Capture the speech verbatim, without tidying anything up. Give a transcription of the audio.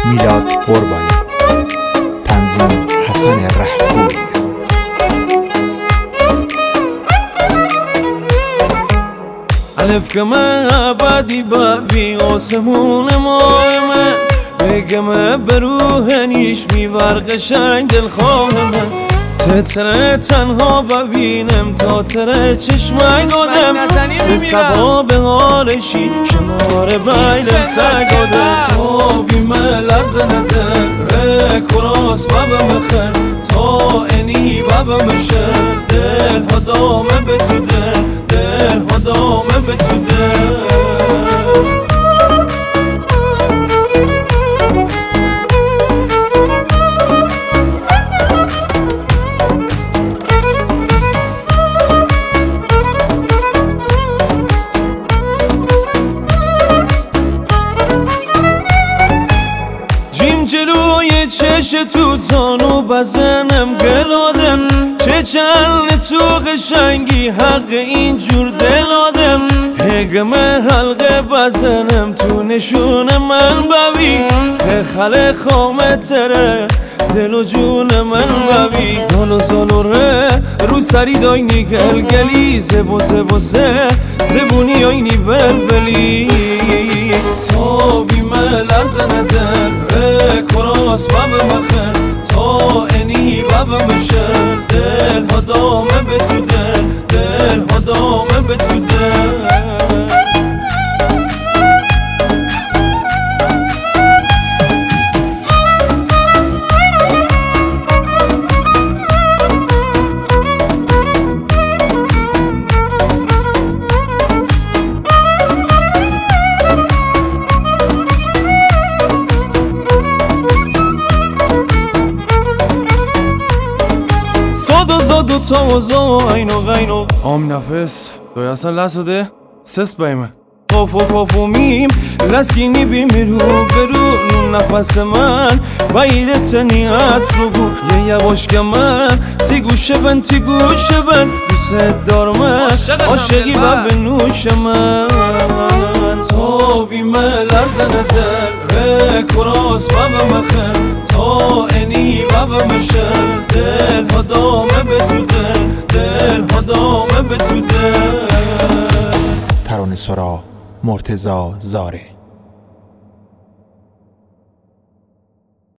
میلاد قربانی، تنظیم حسن رهپور. الف که من عبدی ببی آسمون ماه من، بگم به روح نیش میور قشنگ دلخواه من. تتره تنها ببینم تا تره چشمای دادم، سه سبا به غارشی شمار بیلم تگاده. تا بیمه لرزه نده ره کراس ببه مخر، تا اینی ببه مشه دل ها دامه به تو دل، دل ها دامه به تو دل. جلوی چش تو زانو بزنم گلادم، چه چند تو قشنگی حق اینجور دلادم. هگم حلقه بزنم تو نشون من ببی، خل خامه تره دل و جون من ببی. دالو زالو ره رو سری داینی گلگلی، زبو زبو زه زبونی آینی بلبلی. تا بیمه لرزه ندم ره کراس ببه مخر، تا اینی ببه مشه دل ها دامه به تو دل، دل ها دامه به تو دل. زادو زادو تازو اینو غینو آم نفس دوی اصلا لسوده سس بایمه کافو کافو میم لسکینی بیمیرو برو نفس من ویرت نیت رو گو یه یواش که من تی گوشه بن تی گوشه بن دوست دارم عاشقی و به نوش من. تا بیمه لرزه ندر ره کراس ببه مخر، تا اینی ببه مشه دل ها دامه به تو دل، دل ها دامه به تو دل. ترانه سرا مرتضی زاره.